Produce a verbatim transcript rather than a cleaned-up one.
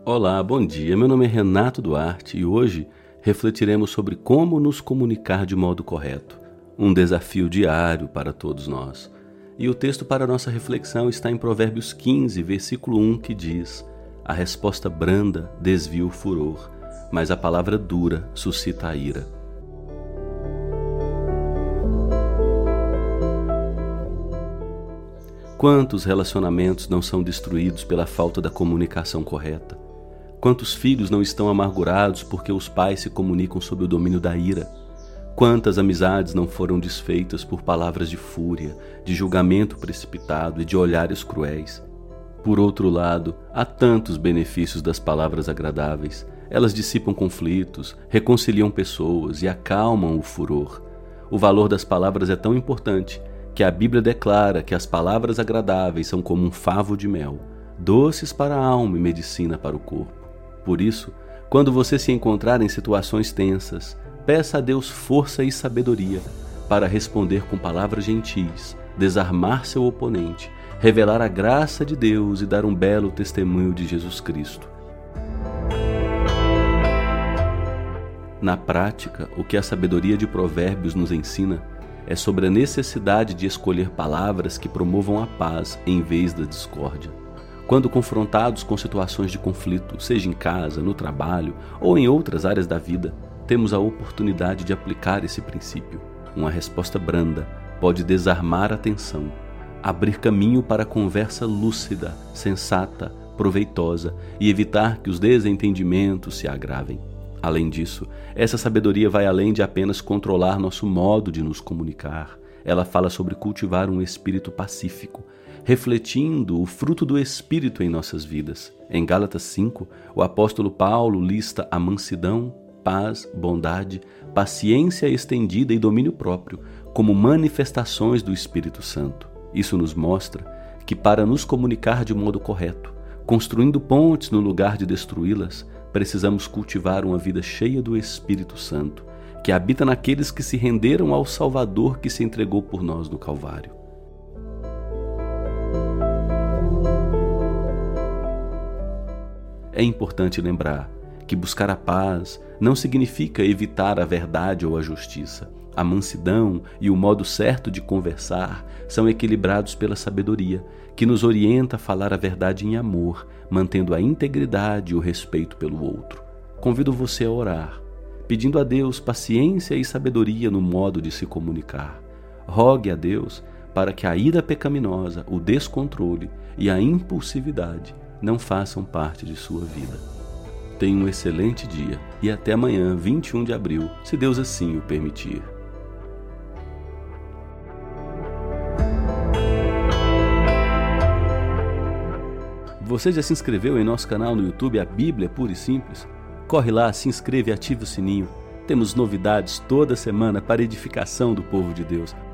Olá, bom dia. Meu nome é Renato Duarte e hoje refletiremos sobre como nos comunicar de modo correto, um desafio diário para todos nós. E o texto para nossa reflexão está em Provérbios quinze, versículo um, que diz: a resposta branda desvia o furor, mas a palavra dura suscita a ira. Quantos relacionamentos não são destruídos pela falta da comunicação correta? Quantos filhos não estão amargurados porque os pais se comunicam sob o domínio da ira? Quantas amizades não foram desfeitas por palavras de fúria, de julgamento precipitado e de olhares cruéis? Por outro lado, há tantos benefícios das palavras agradáveis. Elas dissipam conflitos, reconciliam pessoas e acalmam o furor. O valor das palavras é tão importante que a Bíblia declara que as palavras agradáveis são como um favo de mel, doces para a alma e medicina para o corpo. Por isso, quando você se encontrar em situações tensas, peça a Deus força e sabedoria para responder com palavras gentis, desarmar seu oponente, revelar a graça de Deus e dar um belo testemunho de Jesus Cristo. Na prática, o que a sabedoria de Provérbios nos ensina é sobre a necessidade de escolher palavras que promovam a paz em vez da discórdia. Quando confrontados com situações de conflito, seja em casa, no trabalho ou em outras áreas da vida, temos a oportunidade de aplicar esse princípio. Uma resposta branda pode desarmar a tensão, abrir caminho para a conversa lúcida, sensata, proveitosa e evitar que os desentendimentos se agravem. Além disso, essa sabedoria vai além de apenas controlar nosso modo de nos comunicar. Ela fala sobre cultivar um espírito pacífico, refletindo o fruto do Espírito em nossas vidas. Em Gálatas cinco, o apóstolo Paulo lista a mansidão, paz, bondade, paciência estendida e domínio próprio como manifestações do Espírito Santo. Isso nos mostra que para nos comunicar de modo correto, construindo pontes no lugar de destruí-las, precisamos cultivar uma vida cheia do Espírito Santo, que habita naqueles que se renderam ao Salvador que se entregou por nós no Calvário. É importante lembrar que buscar a paz não significa evitar a verdade ou a justiça. A mansidão e o modo certo de conversar são equilibrados pela sabedoria, que nos orienta a falar a verdade em amor, mantendo a integridade e o respeito pelo outro. Convido você a orar, pedindo a Deus paciência e sabedoria no modo de se comunicar. Rogue a Deus para que a ira pecaminosa, o descontrole e a impulsividade não façam parte de sua vida. Tenha um excelente dia e até amanhã, vinte e um de abril, se Deus assim o permitir. Você já se inscreveu em nosso canal no YouTube, A Bíblia Pura e Simples? Corre lá, se inscreve e ative o sininho. Temos novidades toda semana para edificação do povo de Deus.